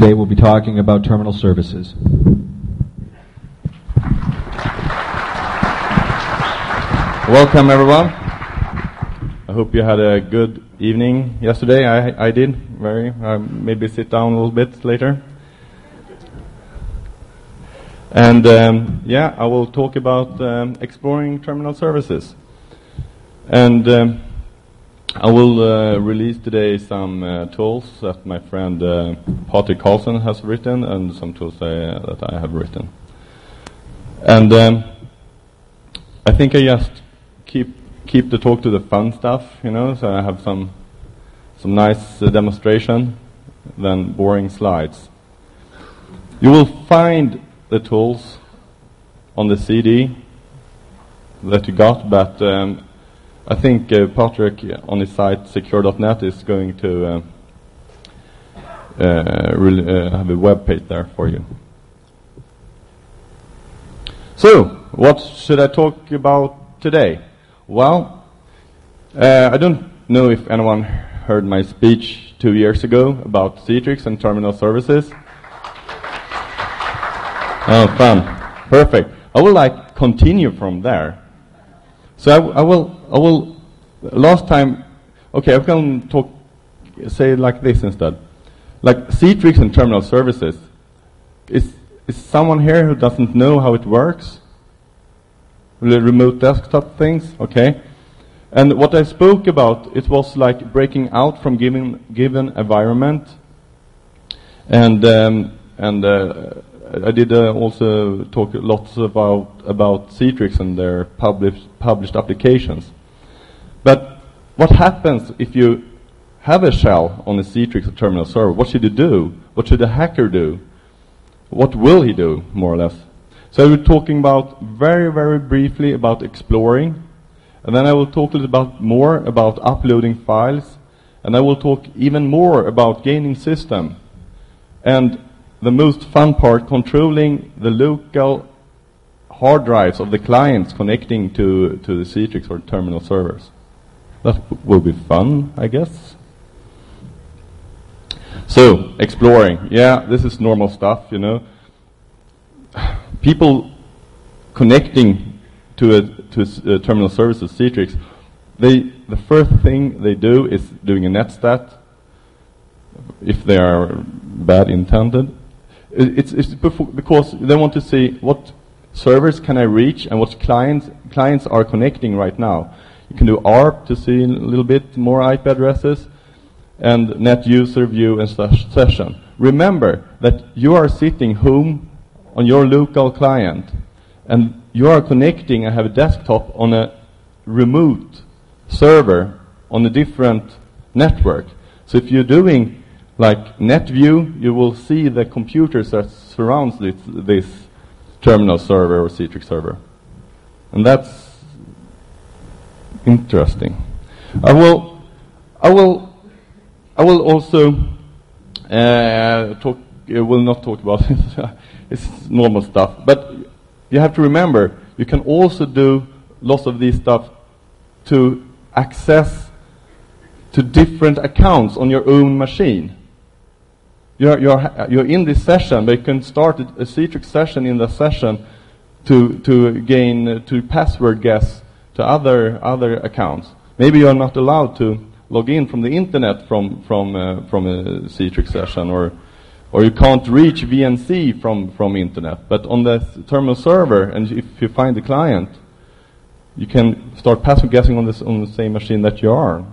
Today we'll be talking about terminal services. Welcome everyone. I hope you had a good evening yesterday. I did. Maybe sit down a little bit later. And I will talk about exploring terminal services. And I will release today some tools that my friend Patrik Karlsson has written, and some tools that I have written. And I think I just keep the talk to the fun stuff, so I have some nice demonstration than boring slides. You will find the tools on the CD that you got, but I think Patrick on his site secure.net is going to have a web page there for you. So, what should I talk about today? Well, I don't know if anyone heard my speech 2 years ago about Citrix and terminal services. Oh, fun. Perfect. I will continue from there. So I will last time, okay, I can say it like this instead. Like Citrix and terminal services. Is someone here who doesn't know how it works? The remote desktop things, okay? And what I spoke about, it was like breaking out from given environment. And I did also talk lots about Citrix and their published applications. But what happens if you have a shell on a Citrix or terminal server? What should you do? What should a hacker do? What will he do, more or less? So we're talking about very, very briefly about exploring. And then I will talk a little bit more about uploading files. And I will talk even more about gaining system. And the most fun part, controlling the local hard drives of the clients connecting to the Citrix or terminal servers. That will be fun, I guess. So, exploring. Yeah, this is normal stuff, People connecting to a terminal services, Citrix, the first thing they do is doing a netstat, if they are bad intended. It's because they want to see what servers can I reach and what clients are connecting right now. You can do ARP to see a little bit more IP addresses, and net user view and session. Remember that you are sitting home on your local client, and you are connecting and have a desktop on a remote server on a different network. So if you're doing like NetView, you will see the computers that surrounds this terminal server or Citrix server. And that's interesting. I will also will not talk about it's normal stuff. But you have to remember, you can also do lots of these stuff to access to different accounts on your own machine. You're in this session, but you can start a Citrix session in the session to password guess to other accounts. Maybe you're not allowed to log in from the internet from a Citrix session, or you can't reach VNC from internet. But on the terminal server, and if you find the client, you can start password guessing on the same machine that you are.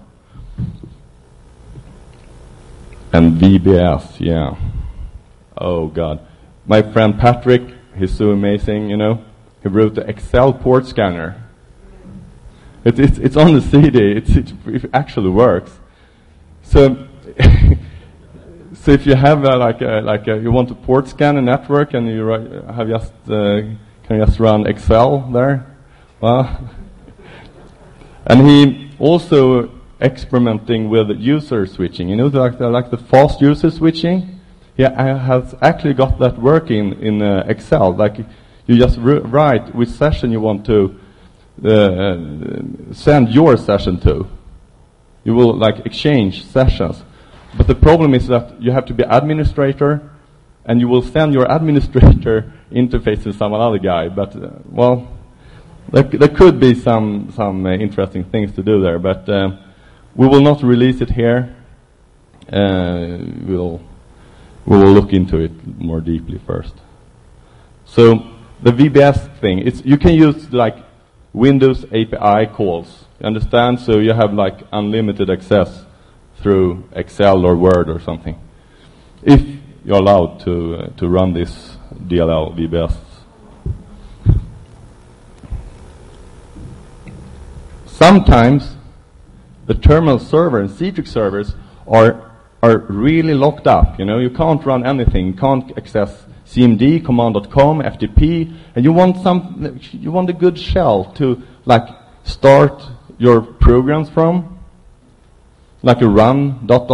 And VBS, yeah. Oh God, my friend Patrick, he's so amazing, He wrote the Excel port scanner. It's on the CD. It actually works. So, so if you have you want to port scan a network and you have can just run Excel there, well, and he also experimenting with user switching. Like the fast user switching. He has actually got that working in Excel. Like you just write which session you want to send your session to. You will exchange sessions. But the problem is that you have to be administrator and you will send your administrator interface to some other guy. But well, there could be some interesting things to do there. But we will not release it here. We will look into it more deeply first. So the VBS thing, you can use like Windows API calls. You understand? So you have like unlimited access through Excel or Word or something, if you're allowed to run this DLL VBS. Sometimes the terminal server and Citrix servers are really locked up. You know, you can't run anything. You can't access CMD, command.com, FTP, and you want a good shell to like start your programs from, like a run ...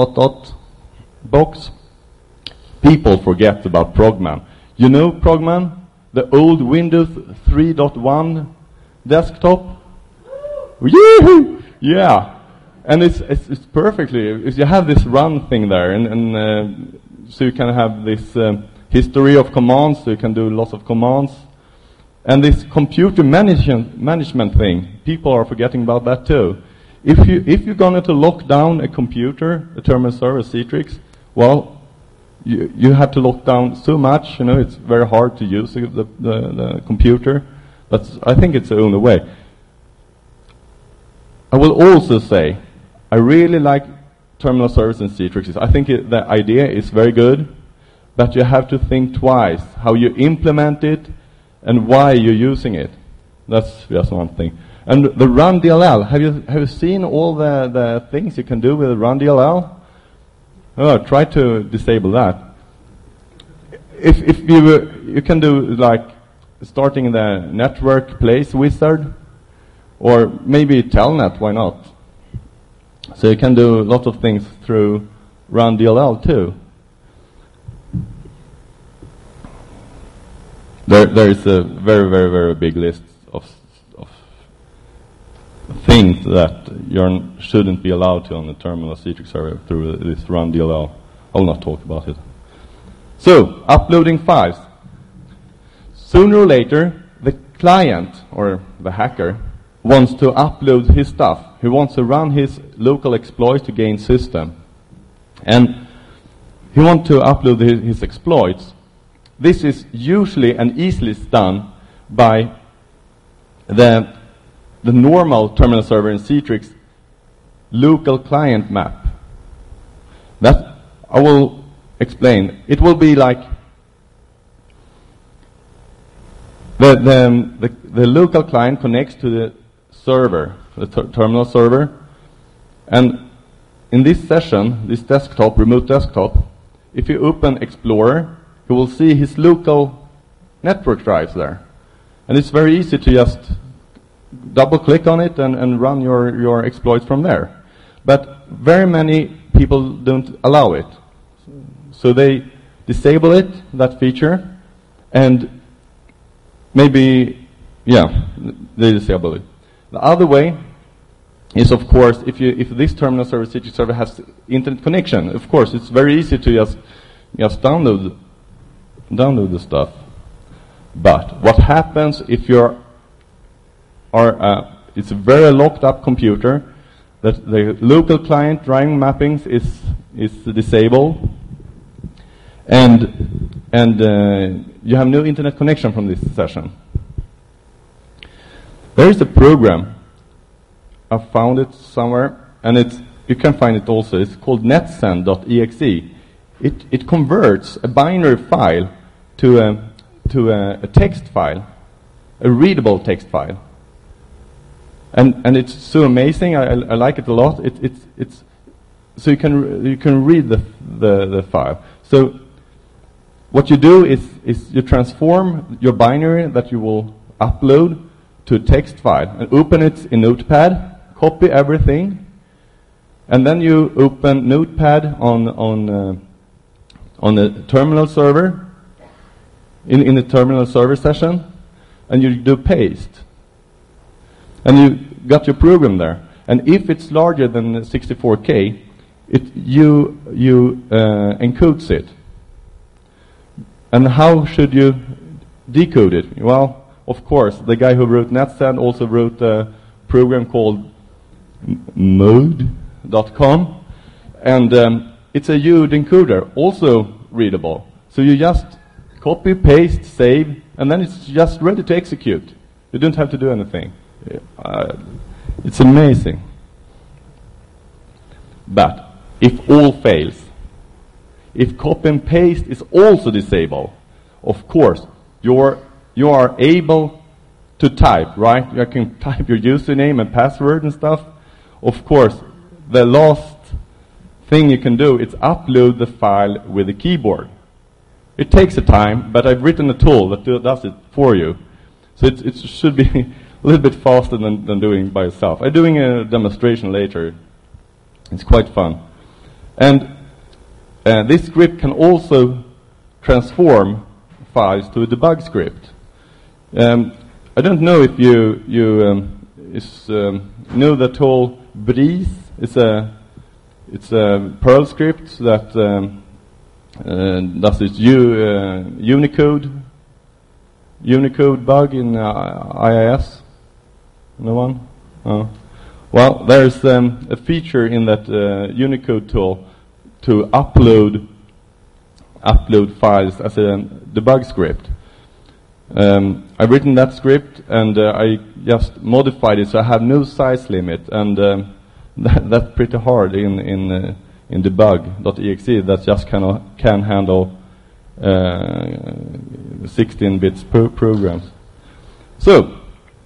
box. People forget about Progman. You know Progman, the old Windows 3.1 desktop. Yee-hoo! Yeah. And it's perfectly, if you have this run thing there, and so you can have this history of commands, so you can do lots of commands. And this computer management thing, people are forgetting about that too. If you're going to lock down a computer, a terminal server, Citrix, well, you have to lock down so much, you know, it's very hard to use the computer. But I think it's the only way. I will also say, I really like terminal servers and Citrix. I think the idea is very good, but you have to think twice how you implement it and why you're using it. That's just one thing. And the Run DLL, have you seen all the things you can do with Run DLL? Oh, try to disable that. If you can do like starting the network place wizard, or maybe Telnet, why not? So you can do a lot of things through Run DLL too. There is a very, very, very big list of things that you shouldn't be allowed to on the terminal Citrix server through this Run DLL. I will not talk about it. So, uploading files. Sooner or later, the client, or the hacker, wants to upload his stuff. He wants to run his local exploits to gain system. And he wants to upload his exploits. This is usually and easily done by the normal terminal server in Citrix local client map. That I will explain. It will be like the local client connects to the server, the terminal server, and in this session, this desktop, remote desktop, if you open Explorer, you will see his local network drives there. And it's very easy to just double-click on it and run your exploits from there. But very many people don't allow it. So they disable it, that feature, and maybe, they disable it. The other way is, of course, if this terminal server, Citrix server, has internet connection, of course, it's very easy to just download the stuff. But what happens if it's a very locked up computer, that the local client driving mappings is disabled, and you have no internet connection from this session. There is a program. I found it somewhere, and you can find it also. It's called netsend.exe. It converts a binary file to a text file, a readable text file, and it's so amazing. I like it a lot. It's so you can read the file. So what you do is you transform your binary that you will upload to a text file and open it in Notepad, copy everything, and then you open Notepad on the terminal server, in the terminal server session, and you do paste. And you got your program there. And if it's larger than 64K, you encodes it. And how should you decode it? Well, of course, the guy who wrote NetSend also wrote a program called Mode.com, and it's a UD encoder, also readable. So you just copy, paste, save, and then it's just ready to execute. You don't have to do anything. It's amazing. But if all fails, if copy and paste is also disabled, of course, you are able to type, right? You can type your username and password and stuff. Of course, the last thing you can do is upload the file with the keyboard. It takes a time, but I've written a tool that does it for you. So it should be a little bit faster than doing it by yourself. I'm doing a demonstration later. It's quite fun. And this script can also transform files to a debug script. I don't know if you know the tool Breeze. It's a Perl script that does this Unicode bug in IIS. No one? Oh. Well, there's a feature in that Unicode tool to upload files as a debug script. I've written that script, and I just modified it so I have no size limit, and that's pretty hard in debug.exe. That just can handle 16 bits per programs. So,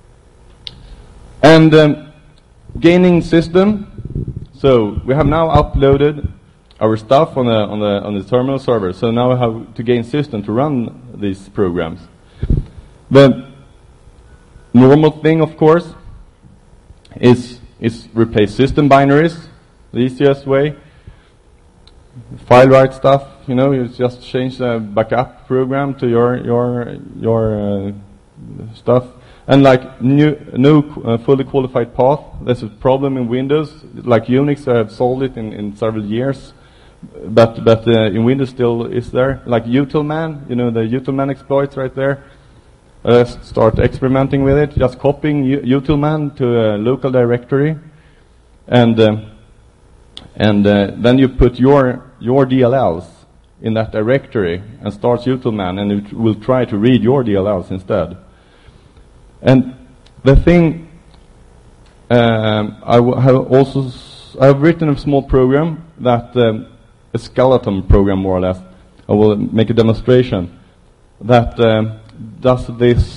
and gaining system. So we have now uploaded our stuff on the terminal server. So now we have to gain system to run these programs. The normal thing, of course, is replace system binaries, the easiest way. File write stuff, you just change the backup program to your stuff. And like no fully qualified path, there's a problem in Windows. Like Unix, I have solved it in several years, but in Windows still is there. Like utilman, the utilman exploits right there. Start experimenting with it, just copying utilman to a local directory, and then you put your DLLs in that directory and starts utilman, and it will try to read your DLLs instead. And the thing, I've written a small program that a skeleton program, more or less. I will make a demonstration that does this.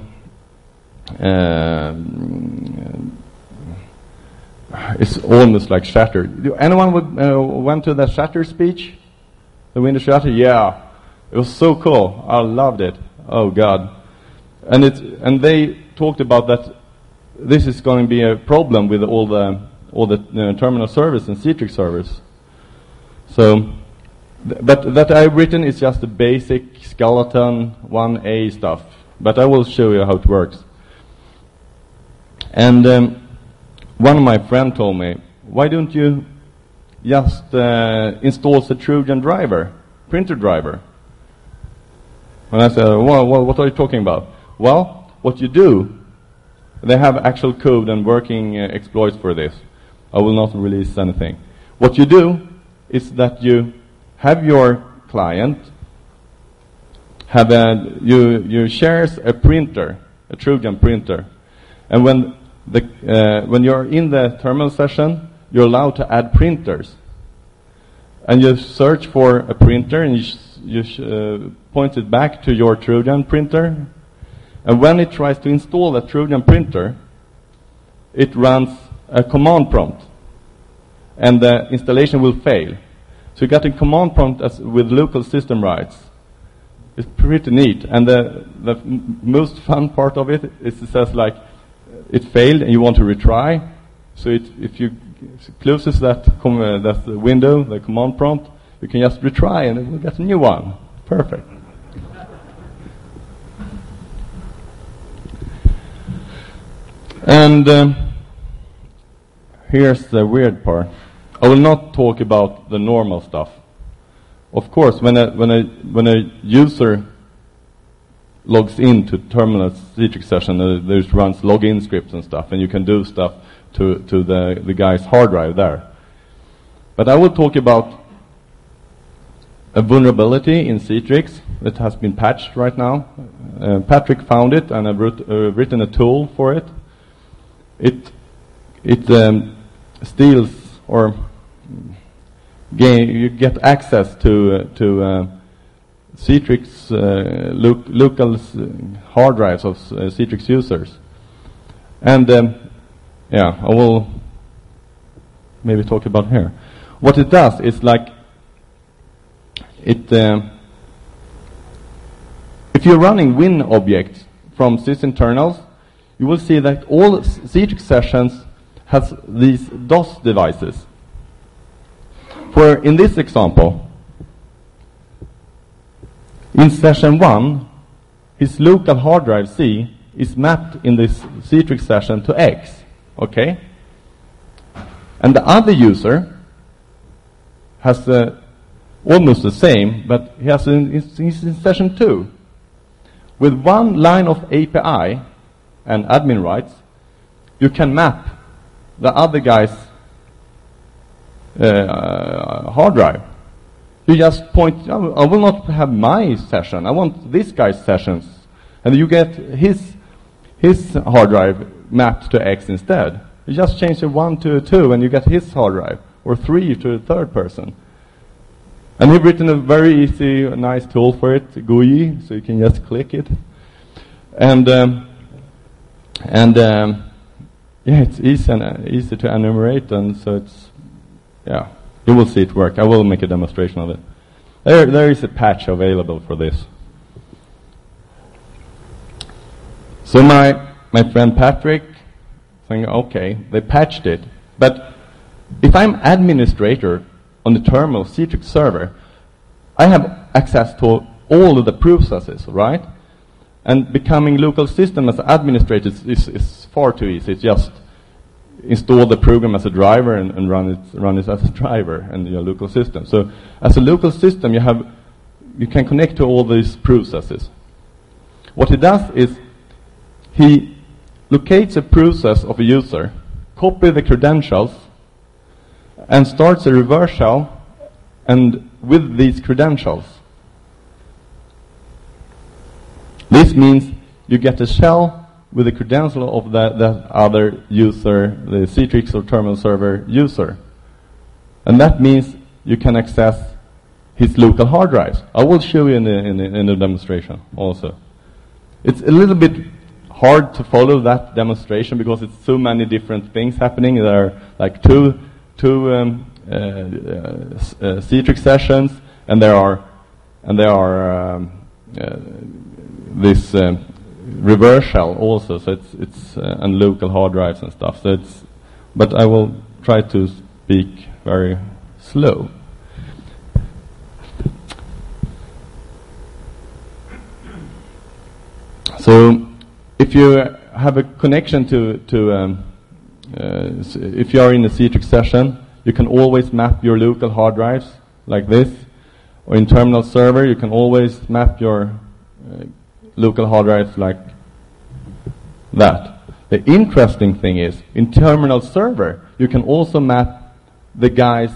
It's almost like Shatter. Anyone went to the Shatter speech? The Windows Shatter? Yeah, it was so cool. I loved it. Oh God. And they talked about that this is going to be a problem with all the terminal servers and Citrix servers. So, but that I've written is just the basic skeleton 1A stuff. But I will show you how it works. And one of my friends told me, why don't you just install the Trojan driver, printer driver? And I said, well, what are you talking about? Well, what you do, they have actual code and working exploits for this. I will not release anything. What you do is that you have your client, you shares a printer, a Trojan printer, and when you're in the terminal session, you're allowed to add printers, and you search for a printer and you point it back to your Trojan printer. And when it tries to install a Trojan printer, it runs a command prompt, and the installation will fail. So you got a command prompt with local system rights. It's pretty neat, and the most fun part of it is it says like it failed and you want to retry. So if you closes that window, the command prompt, you can just retry and it will get a new one. Perfect. And here's the weird part. I will not talk about the normal stuff. of course, when a user logs into terminal Citrix session, there's runs login scripts and stuff, and you can do stuff to the guy's hard drive there. But I will talk about a vulnerability in Citrix that has been patched right now. Patrick found it, and I've written a tool for it. It steals or you get access to Citrix local hard drives of Citrix users, and yeah, I will maybe talk about here. What it does is like it. If you're running Win objects from sysinternals, you will see that all Citrix sessions has these DOS devices. For in this example, in session 1, his local hard drive C is mapped in this Citrix session to X, okay? And the other user has almost the same, but he has he's in session 2. With one line of API and admin rights, you can map the other guy's hard drive. You just point, I will not have my session, I want this guy's sessions. And you get his hard drive mapped to X instead. You just change the 1 to a 2 and you get his hard drive, or 3 to a third person. And we've written a very easy, nice tool for it, GUI, so you can just click it. And yeah, it's easy to enumerate, and so it's, yeah, you will see it work. I will make a demonstration of it. There is a patch available for this. So my friend Patrick saying, okay, they patched it, but if I'm administrator on the terminal Citrix server, I have access to all of the processes, right? And becoming local system as an administrator is far too easy. It's just install the program as a driver and run it as a driver in your local system. So as a local system, you can connect to all these processes. What he does is he locates a process of a user, copy the credentials, and starts a reverse shell and with these credentials. This means you get a shell with the credential of that other user, the Citrix or terminal server user. And that means you can access his local hard drives. I will show you in the demonstration also. It's a little bit hard to follow that demonstration because it's so many different things happening. There are like two Citrix sessions, and there are this reverse shell also. So it's and local hard drives and stuff. So but I will try to speak very slow. So if you have a connection to if you are in a Citrix session, you can always map your local hard drives like this. Or in terminal server, you can always map your local hard drives like that. The interesting thing is, in terminal server, you can also map the guy's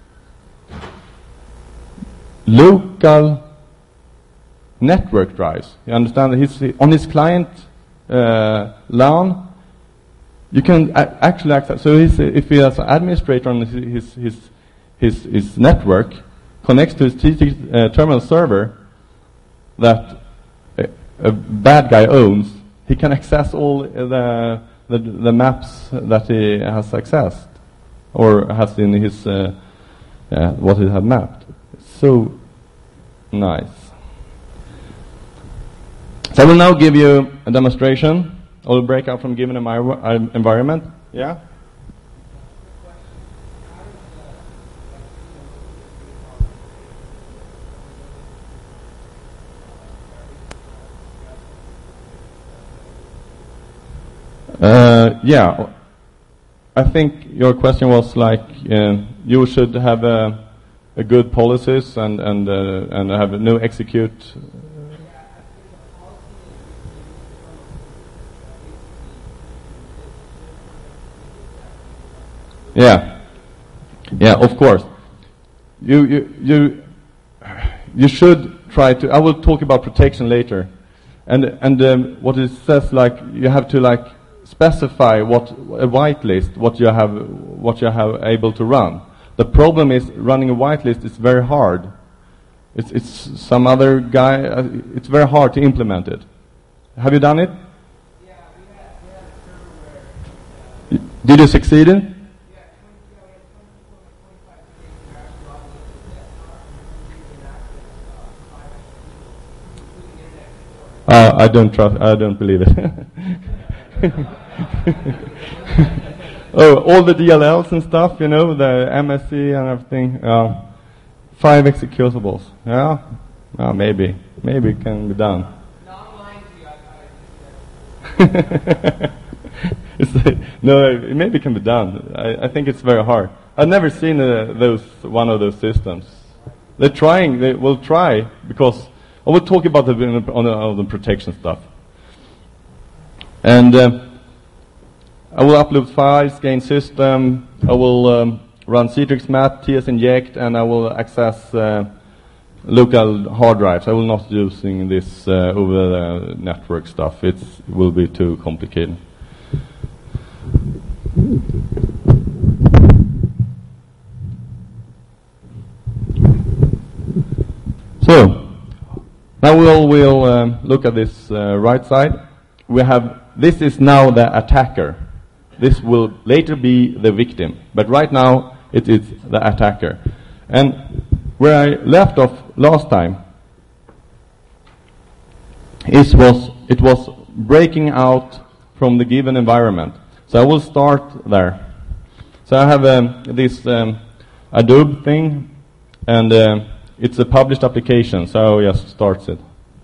local network drives. You understand that on his client LAN, you can actually access. So if he has an administrator on his network, connects to his terminal server that a bad guy owns, he can access all the maps that he has accessed or has in his what he had mapped. It's so nice. So I will now give you a demonstration. I will break out from given environment. Yeah? Yeah. I think your question was like, you should have a a good policies and have no execute. Yeah, yeah, of course. You should try to. I will talk about protection later, and what it says, like, you have to like specify what a whitelist, what you have able to run. The problem is running a whitelist is very hard. It's some other guy. It's very hard to implement it. Have you done it? Yeah, we had a server where. Did you succeed in? I don't trust. I don't believe it. Oh, all the DLLs and stuff, you know, the MSC and everything. 5 executables. Yeah, maybe it can be done. No, I'm lying to you. No, it maybe can be done. I think it's very hard. I've never seen one of those systems. They're trying. They will try, because I will talk about on the protection stuff. And I will upload files, gain system. I will run Citrix map, TS inject, and I will access local hard drives. I will not using this over the network stuff. It will be too complicated. So now we'll look at this right side. We have, this is now the attacker. This will later be the victim, but right now it is the attacker. And where I left off last time, it was breaking out from the given environment. So I will start there. So I have this Adobe thing, and it's a published application, so I just starts it.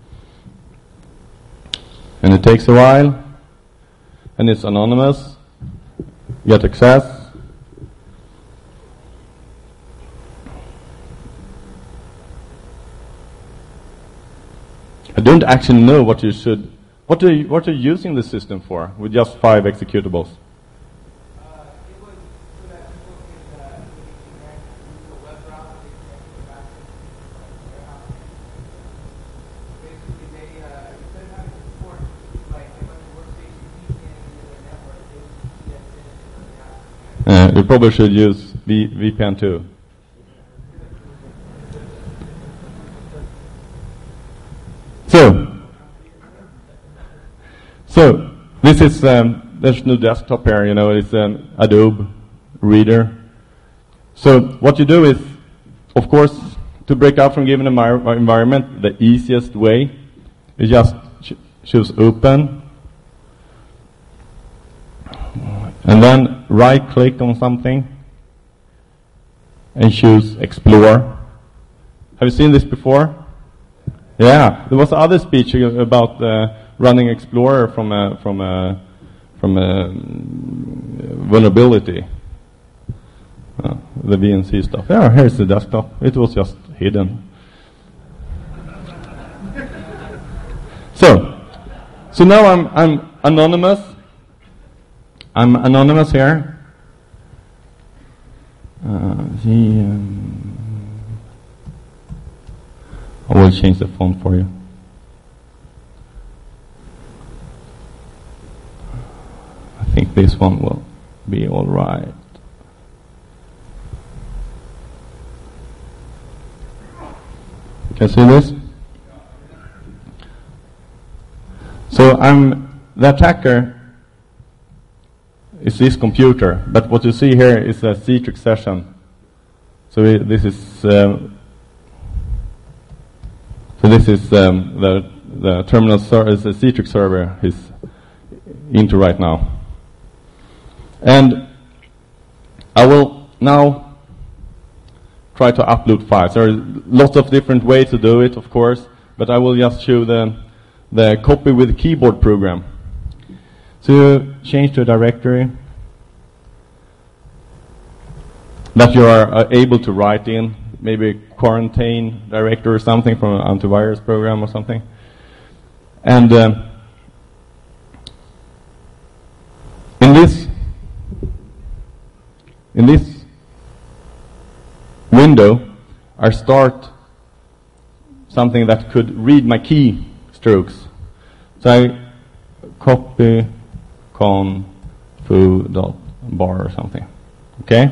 And it takes a while, and it's anonymous. Get access. I don't actually know what you should. What are you using the system for with just 5 executables? It was so that people can connect to the web browser, they connect to the backend warehouse. Basically, instead of having to support like a bunch of workstations VPN into their network, they would see that in the app. You probably should use VPN too. So this is there's no desktop here, you know. It's an Adobe Reader. So what you do is, of course, to break out from given environment, the easiest way is just choose Open, and then right-click on something and choose Explore. Have you seen this before? Yeah, there was other speech about running Explorer from a vulnerability. The VNC stuff. Yeah, here's the desktop. It was just hidden. So now I'm anonymous. I'm anonymous here. I will change the font for you. I think this one will be all right. Can you see this? So the attacker is this computer, but what you see here is a Citrix session. So this is the terminal is the Citrix server is into right now. And I will now try to upload files. There are lots of different ways to do it, of course, but I will just show the copy with keyboard program. So change to a directory that you are able to write in. maybe a quarantine directory or something from an antivirus program or something. And in this window, I start something that could read my key strokes. So I copy confu.bar or something. Okay?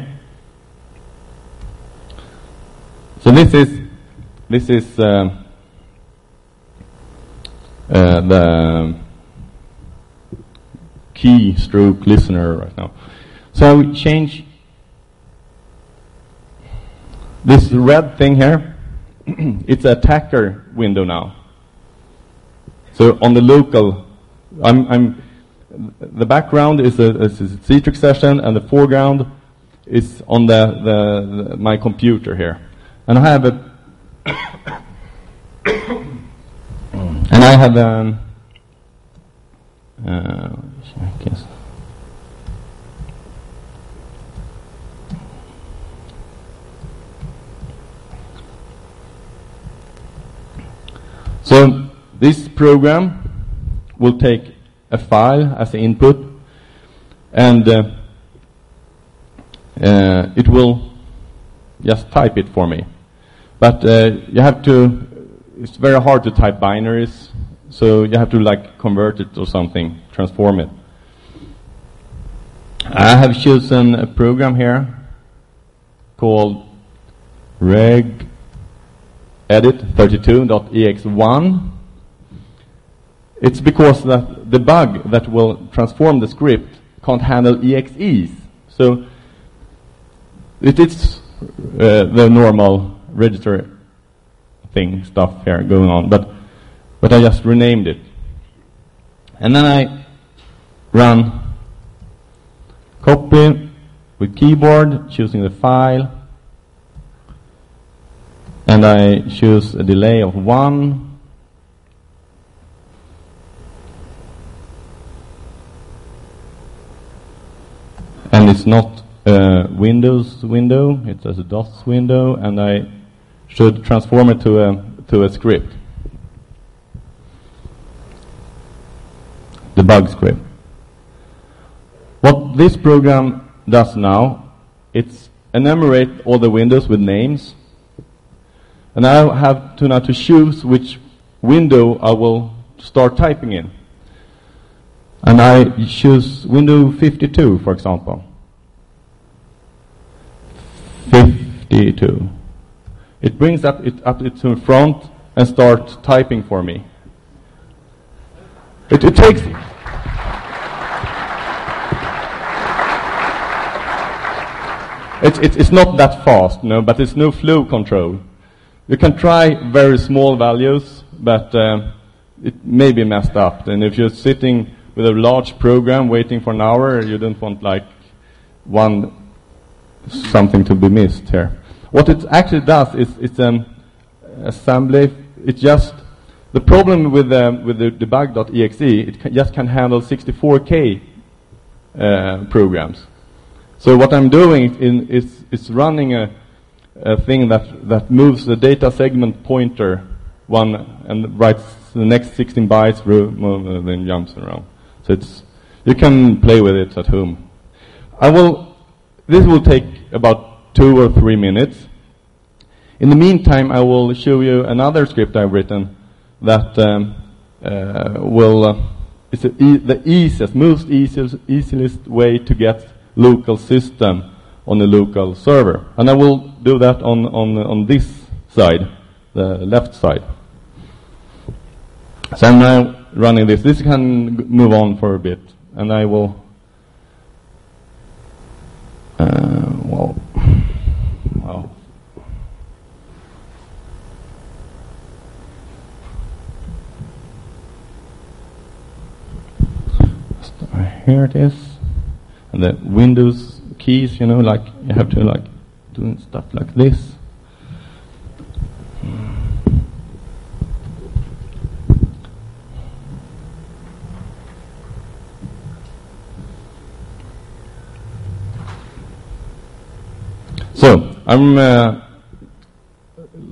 So this is the keystroke listener right now. So I will change this red thing here. It's an attacker window now. So on the local, the background is a Citrix session, and the foreground is on my computer here. And I have I guess. So this program will take a file as the input, and it will just type it for me. But you have to, it's very hard to type binaries, so you have to like convert it or something, transform it. I have chosen a program here called regedit32.ex1. It's because that the bug that will transform the script can't handle exes. So it is the normal register stuff here going on, but I just renamed it. And then I run copy with keyboard, choosing the file, and I choose a delay of 1. And it's not a Windows window, it's a DOS window, and I should transform it to a script. The bug script. What this program does now, it's enumerate all the windows with names. And I have to now to choose which window I will start typing in. And I choose window 52, for example. 52. It brings up it to front and starts typing for me. It takes. It's not that fast, no, but it's no flow control. You can try very small values, but it may be messed up. And if you're sitting with a large program waiting for an hour, you don't want like something to be missed here. What it actually does is it's an assembly. It's just the problem with the debug.exe. It just can handle 64K programs. So what I'm doing is running a thing that moves the data segment pointer one and writes the next 16 bytes through, then jumps around. So you can play with it at home. This will take about 2 or 3 minutes. In the meantime, I will show you another script I've written that it's the easiest way to get local system on a local server. And I will do that on this side, the left side. So I'm now running this. This can move on for a bit, and I will. Well. Here it is, and the Windows keys. Like you have to doing stuff like this. So I'm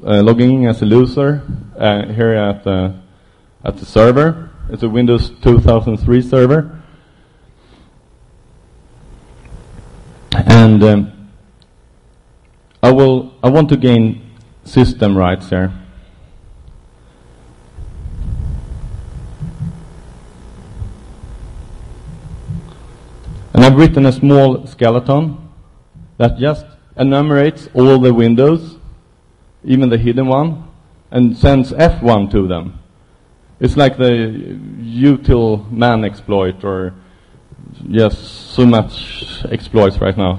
logging in as a user here at the server. It's a Windows 2003 server. And I want to gain system rights here. And I've written a small skeleton that just enumerates all the windows, even the hidden one, and sends F1 to them. It's like the util man exploit, or yes, so much exploits right now.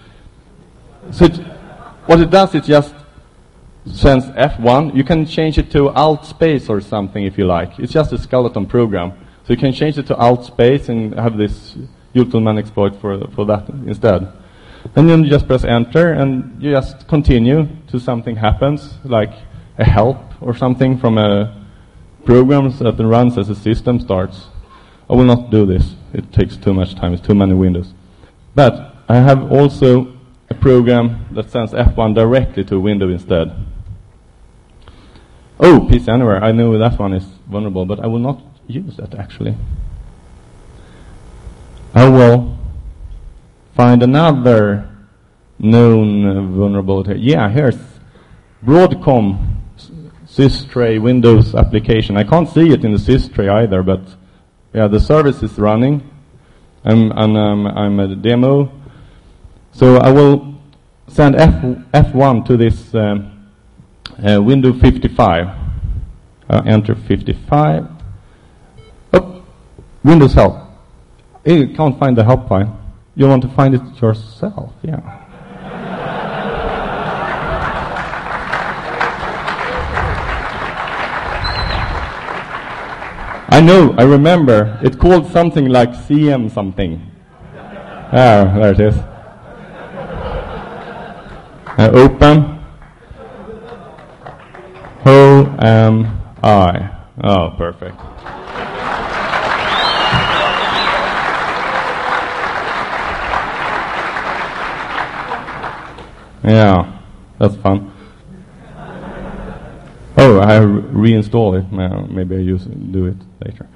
What it does, it just sends F1. You can change it to alt space or something if you like. It's just a skeleton program. So you can change it to alt space and have this util-man exploit for that instead. Then you just press enter and you just continue till something happens, like a help or something from a program that runs as a system starts. I will not do this. It takes too much time. It's too many windows. But I have also a program that sends F1 directly to a window instead. Oh, PC Anywhere. I know that one is vulnerable, but I will not use that actually. I will find another known vulnerability. Yeah, here's Broadcom systray Windows application. I can't see it in the systray either, but yeah, the service is running. I'm a demo. So I will send F1 to this Windows 55. Enter 55. Oh, Windows help. You can't find the help file. You want to find it yourself, yeah. I know, I remember. It called something like CM something. Ah, there it is. Open. Who am I? Oh, perfect. Yeah, that's fun. Oh, I reinstall it. Maybe I do it later.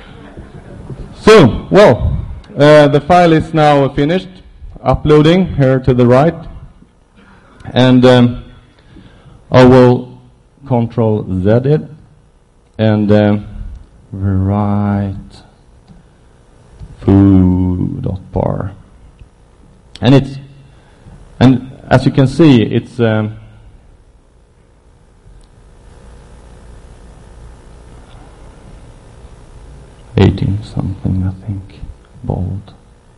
So, well, the file is now finished uploading here to the right, and I will Control Z it and write foo.bar, and as you can see, it's 18 something, I think, bold.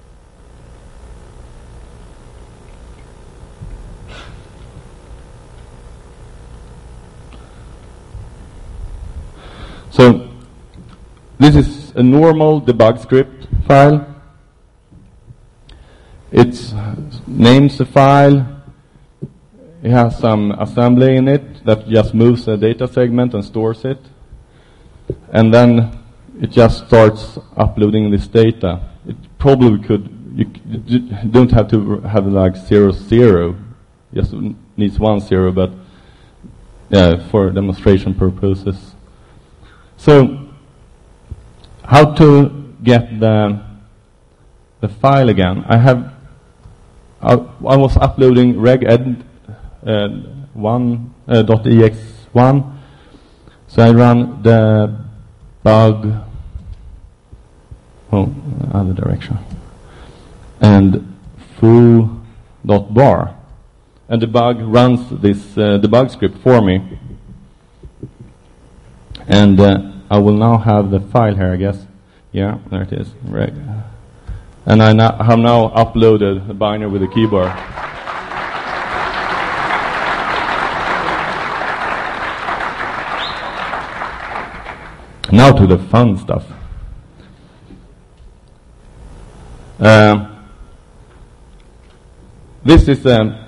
So this is a normal debug script file. It names the file. It has some assembly in it that just moves a data segment and stores it. And then it just starts uploading this data. It probably could, you don't have to have like 0, 0. Just needs 1, 0, but yeah, for demonstration purposes. So, how to get the file again? I was uploading reged .ex1, so I run the bug, other direction, and foo.bar, and the bug runs this debug script for me. And I will now have the file here, I guess. Yeah, there it is. Reg. And I have now uploaded a binary with a keyboard. Now to the fun stuff. This is a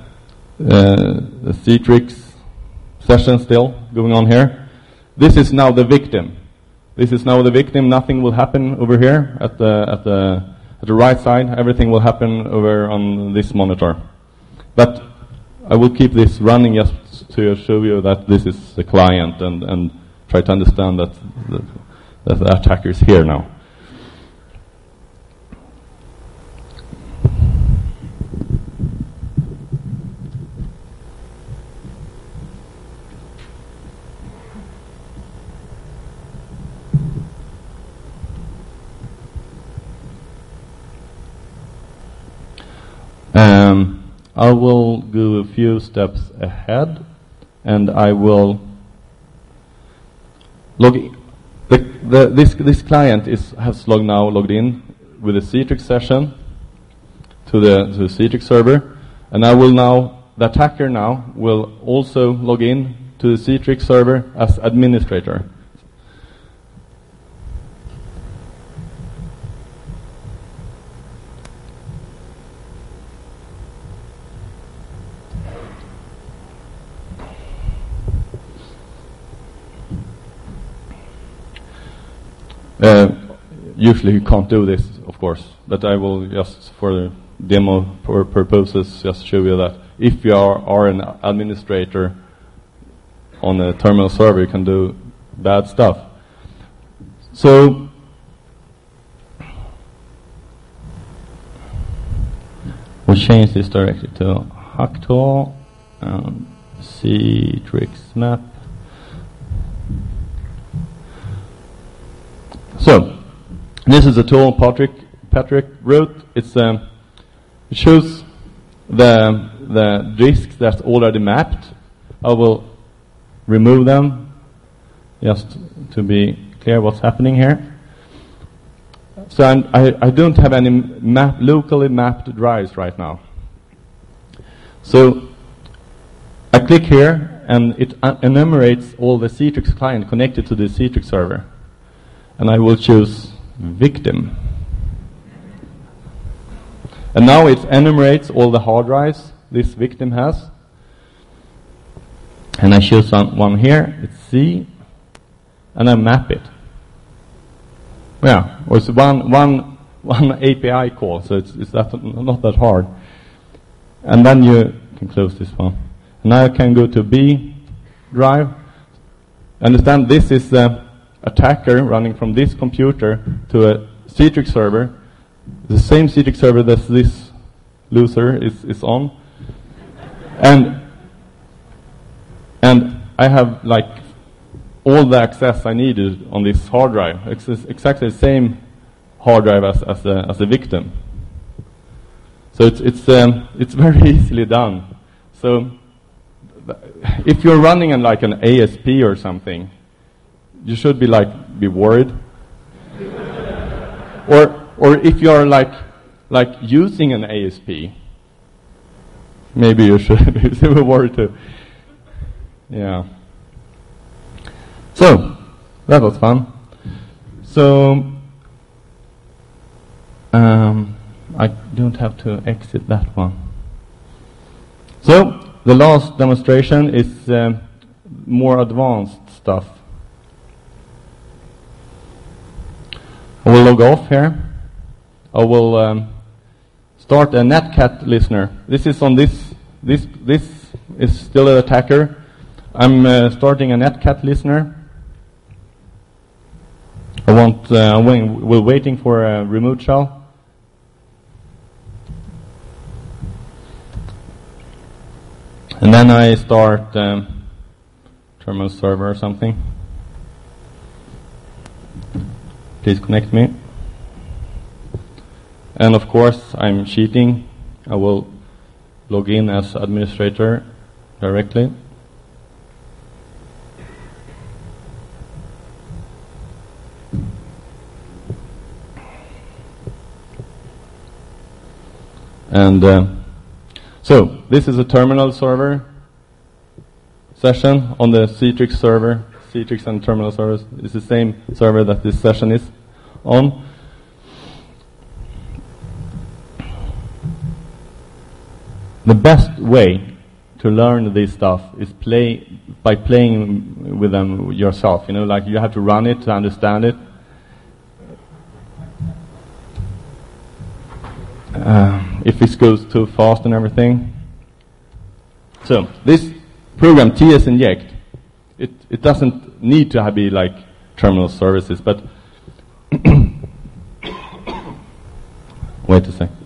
Citrix session still going on here. This is now the victim. This is now the victim. Nothing will happen over here at the right side. Everything will happen over on this monitor. But I will keep this running just to show you that this is the client and try to understand that the attacker is here now. I will go a few steps ahead, and I will log in. This client has logged in with a Citrix session to the Citrix server, and the attacker now will also log in to the Citrix server as administrator. Usually you can't do this, of course, but I will just, for the demo purposes, just show you that if you are an administrator on a terminal server, you can do bad stuff. So we'll change this directly to Hacktool and Citrix map. So this is a tool Patrick wrote. It shows the disks that's already mapped. I will remove them just to be clear what's happening here. So I don't have any locally mapped drives right now. So I click here and it enumerates all the Citrix client connected to the Citrix server. And I will choose victim. And now it enumerates all the hard drives this victim has. And I choose one here, it's C, and I map it. Yeah, or it's one API call, so it's not that hard. And then you can close this one. And now I can go to B drive. Understand this is the attacker running from this computer to a Citrix server, the same Citrix server that this loser is on, and I have like all the access I needed on this hard drive. It's exactly the same hard drive as the victim. So it's very easily done. So if you're running on like an ASP or something, you should be worried. or if you are like using an ASP, maybe you should be worried too. Yeah. So that was fun. So I don't have to exit that one. So the last demonstration is more advanced stuff. I will log off here. I will start a Netcat listener. This is on this is still an attacker. I'm starting a Netcat listener. We're waiting for a remote shell. And then I start terminal server or something. Please connect me. And of course, I'm cheating. I will log in as administrator directly. And so this is a terminal server session on the Citrix server. Citrix and terminal servers is the same server that this session is on. The best way to learn this stuff is by playing with them yourself. You know, like you have to run it to understand it. If this goes too fast and everything. So this program TS inject, it doesn't need to be like terminal services, but wait a sec.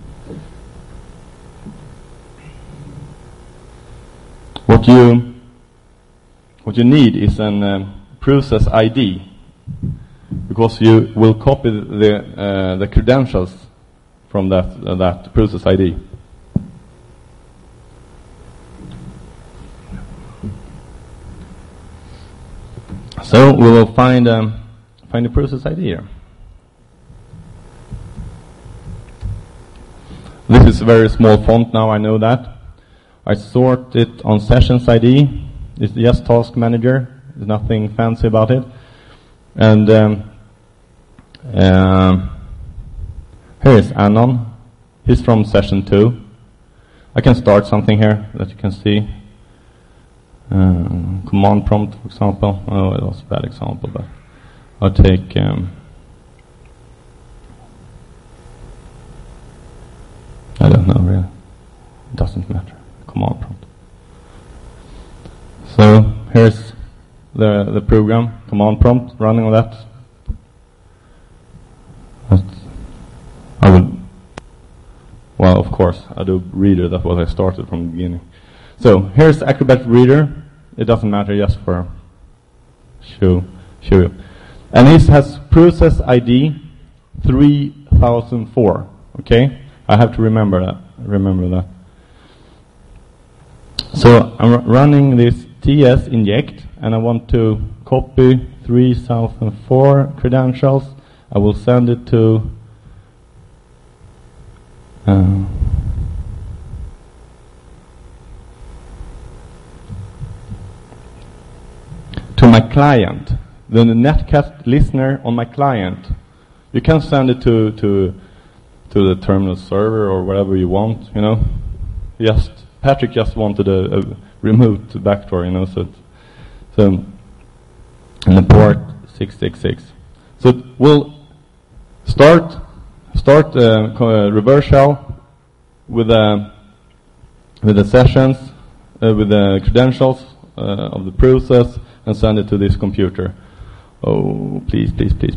What you need is an process ID, because you will copy the credentials from that process ID. So we will find the process ID here. This is a very small font now, I know that. I sort it on sessions ID. It's just task manager. There's nothing fancy about it. And here is Anon. He's from session 2. I can start something here that you can see. Command prompt, for example. Oh, it was a bad example, but I'll take I don't know really. It doesn't matter. Command prompt. So here's the program, command prompt, running on that. I would, well, of course, Adobe Reader, that's what I started from the beginning. So here's Acrobat Reader. It doesn't matter, just for show you. And this has process ID 3004. Okay, I have to remember that. So I'm running this TS inject, and I want to copy 3004 credentials. I will send it to my client, the Netcast listener on my client. You can send it to the terminal server or whatever you want, you know. Patrick just wanted a remote backdoor, you know, so and the port 666. So we'll start reverse shell with the sessions, with the credentials of the process, and send it to this computer. Oh, please.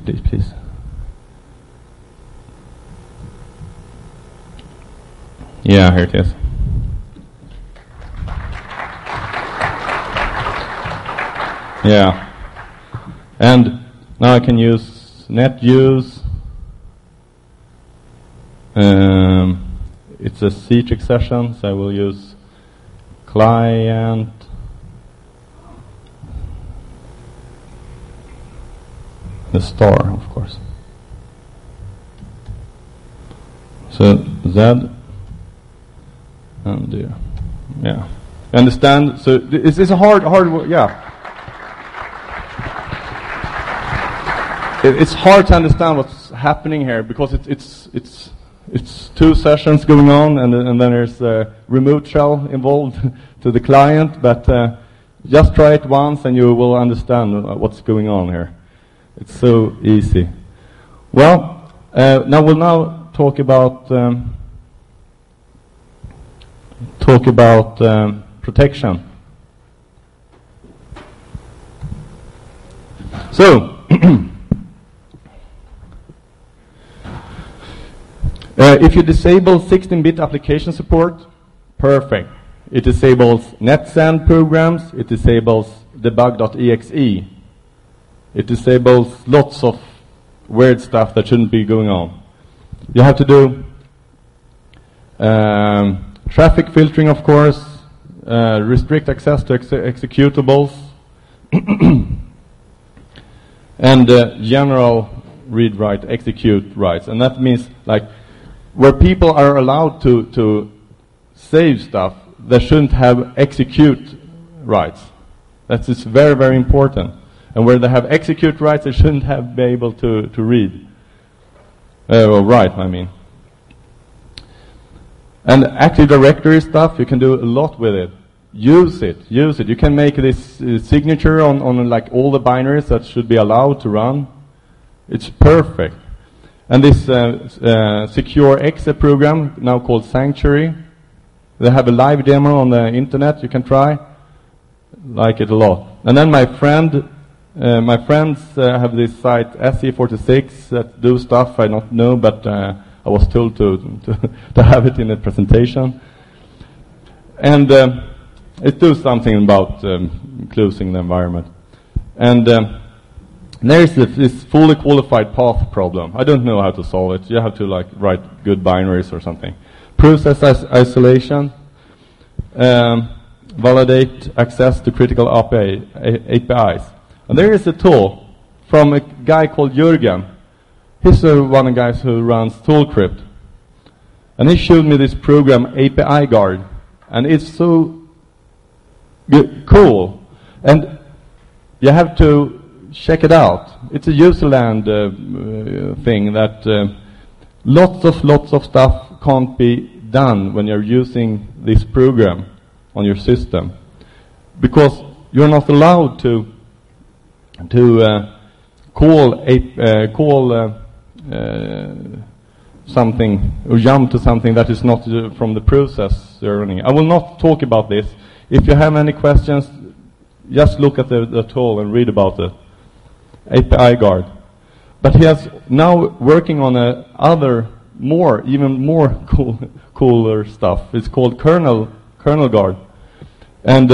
Yeah, here it is. Yeah, and now I can use NetViews. It's a Citrix session, so I will use client. The star, of course. So Z and yeah. Understand? So it's a hard word, yeah. It's hard to understand what's happening here, because it's two sessions going on, and then there's a remote shell involved to the client. But just try it once, and you will understand what's going on here. It's so easy. Well, we'll talk about protection. So. If you disable 16-bit application support, perfect. It disables NetSend programs, it disables debug.exe. It disables lots of weird stuff that shouldn't be going on. You have to do traffic filtering, of course, restrict access to executables, and general read-write execute rights. And that means, like, where people are allowed to save stuff, they shouldn't have execute rights. That is very, very important. And where they have execute rights, they shouldn't be able to read. Or write, I mean. And Active Directory stuff, you can do a lot with it. Use it. You can make this signature on like all the binaries that should be allowed to run. It's perfect. And this secure exe program, now called Sanctuary, they have a live demo on the internet you can try. like it a lot. And then my friends have this site SE46 that do stuff I don't know, but I was told to have it in a presentation. And it does something about closing the environment. And there is this fully qualified path problem. I don't know how to solve it. You have to like write good binaries or something. Process isolation, validate access to critical APIs. And there is a tool from a guy called Jürgen. He's one of the guys who runs ToolCrypt. And he showed me this program, API Guard. And it's so cool. And you have to check it out. It's a userland thing that lots of stuff can't be done when you're using this program on your system, because you're not allowed to call something or jump to something that is not from the process you're running. I will not talk about this. If you have any questions, just look at the tool and read about it. API Guard. But he has now working on even more cooler stuff. It's called Kernel Guard. And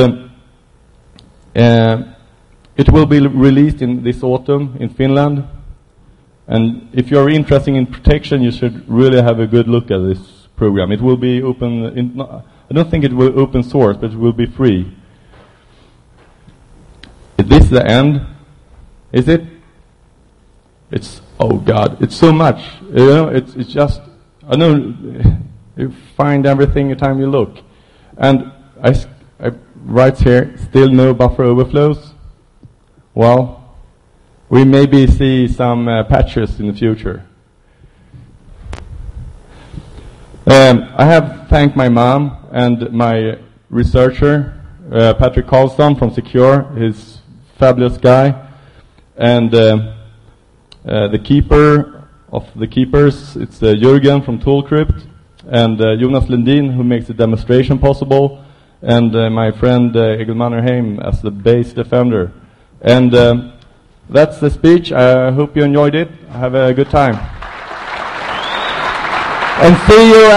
it will be released in this autumn in Finland. And if you're interested in protection, you should really have a good look at this program. It will be open. I don't think it will open source, but it will be free. Is this the end? Is it? It's, oh God, it's so much. You know, it's just, I know you find everything every time you look. And I write here, still no buffer overflows. Well, we maybe see some patches in the future. I have thanked my mom and my researcher, Patrick Carlson from Secure. He's a fabulous guy. And the keeper of the keepers, it's Jürgen from ToolCrypt, and Jonas Lundin, who makes the demonstration possible, and my friend Egil Mannerheim as the base defender. And that's the speech. I hope you enjoyed it. Have a good time. And see you